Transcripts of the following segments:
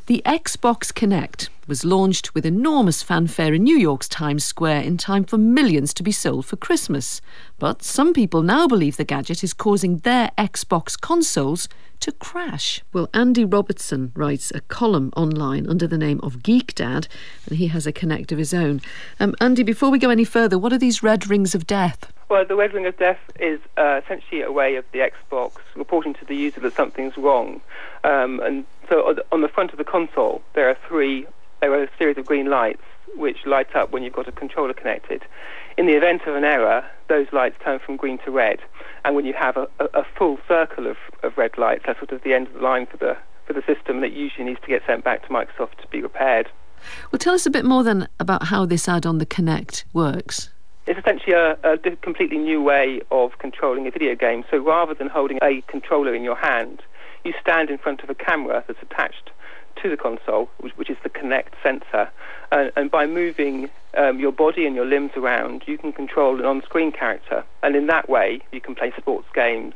The Xbox Kinect was launched with enormous fanfare in New York's Times Square in time for millions to be sold for Christmas. But some people now believe the gadget is causing their Xbox consoles to crash. Well, Andy Robertson writes a column online under the name of Geek Dad, and he has a Kinect of his own. Andy, before we go any further, what are these red rings of death? Well, the red ring of death is essentially a way of the Xbox reporting to the user that something's wrong. And so on the front of the console, there are a series of green lights which light up when you've got a controller connected. In the event of an error, those lights turn from green to red. And when you have a full circle of red lights, that's sort of the end of the line for the system, that usually needs to get sent back to Microsoft to be repaired. Well, tell us a bit more then about how this add-on, the Kinect, works. It's essentially a completely new way of controlling a video game. So rather than holding a controller in your hand, you stand in front of a camera that's attached to the console, which is the Kinect sensor. And by moving your body and your limbs around, you can control an on-screen character. And in that way, you can play sports games,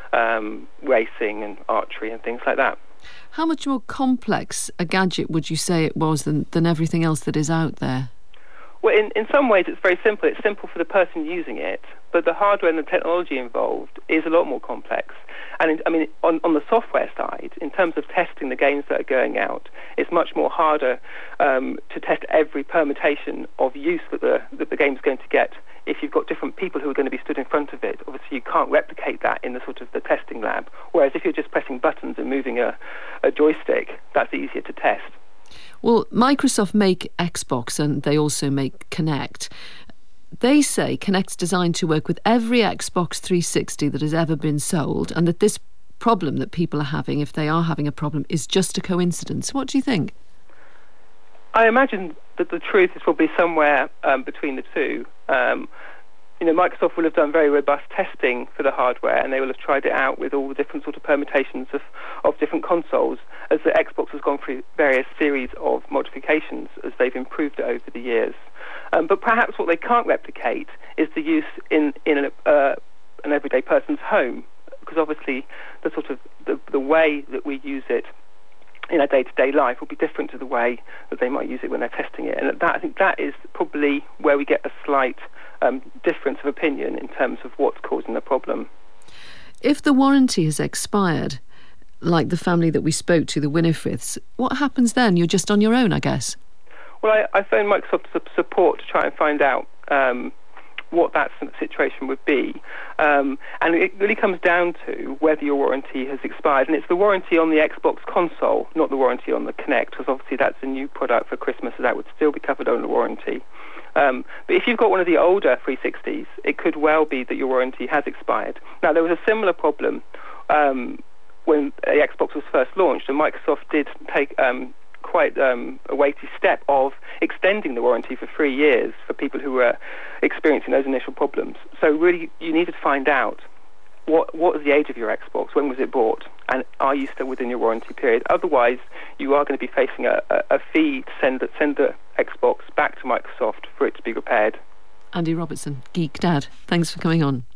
racing and archery and things like that. How much more complex a gadget would you say it was than everything else that is out there? Well, in some ways it's very simple. It's simple for the person using it, but the hardware and the technology involved is a lot more complex. And on the software side, in terms of testing the games that are going out, it's much more harder to test every permutation of use that the game's going to get. If you've got different people who are going to be stood in front of it, obviously you can't replicate that in the sort of the testing lab. Whereas if you're just pressing buttons and moving a joystick, that's easier to test. Well, Microsoft make Xbox and they also make Kinect. They say Kinect's designed to work with every Xbox 360 that has ever been sold, and that this problem that people are having, if they are having a problem, is just a coincidence. What do you think? I imagine that the truth is probably somewhere between the two. Microsoft will have done very robust testing for the hardware, and they will have tried it out with all the different sort of permutations of different consoles, as the Xbox has gone through various series of modifications as they've improved it over the years. But perhaps what they can't replicate is the use in an everyday person's home, because obviously the way that we use it in our day-to-day life will be different to the way that they might use it when they're testing it. And I think that is probably where we get a slight difference of opinion in terms of what's causing the problem. If the warranty has expired, like the family that we spoke to, the Winifreds, what happens then? You're just on your own, I guess. Well, I phoned Microsoft support to try and find out what that situation would be. And it really comes down to whether your warranty has expired. And it's the warranty on the Xbox console, not the warranty on the Kinect, because obviously that's a new product for Christmas, so that would still be covered under warranty. But if you've got one of the older 360s, it could well be that your warranty has expired. Now, there was a similar problem when the Xbox was first launched, and Microsoft did take quite a weighty step of extending the warranty for 3 years for people who were experiencing those initial problems. So really, you need to find out what was the age of your Xbox, when was it bought, and are you still within your warranty period? Otherwise, you are going to be facing a fee to send the Xbox back to Microsoft for it to be repaired. Andy Robertson, Geek Dad, thanks for coming on.